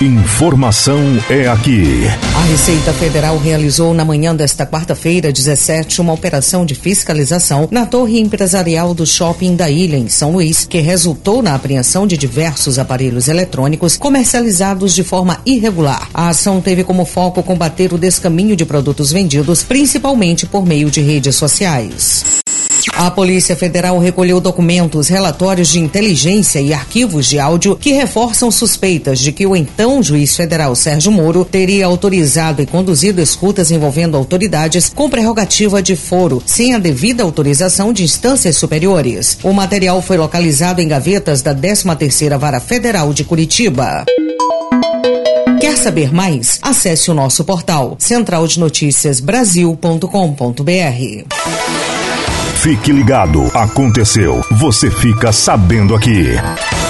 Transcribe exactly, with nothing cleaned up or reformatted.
Informação é aqui. A Receita Federal realizou na manhã desta quarta-feira, dezessete, uma operação de fiscalização na torre empresarial do Shopping da Ilha, em São Luís, que resultou na apreensão de diversos aparelhos eletrônicos comercializados de forma irregular. A ação teve como foco combater o descaminho de produtos vendidos, principalmente por meio de redes sociais. A Polícia Federal recolheu documentos, relatórios de inteligência e arquivos de áudio que reforçam suspeitas de que o então juiz federal Sérgio Moro teria autorizado e conduzido escutas envolvendo autoridades com prerrogativa de foro, sem a devida autorização de instâncias superiores. O material foi localizado em gavetas da décima terceira Vara Federal de Curitiba. Quer saber mais? Acesse o nosso portal central de notícias brasil ponto com ponto br. Fique ligado, aconteceu, você fica sabendo aqui.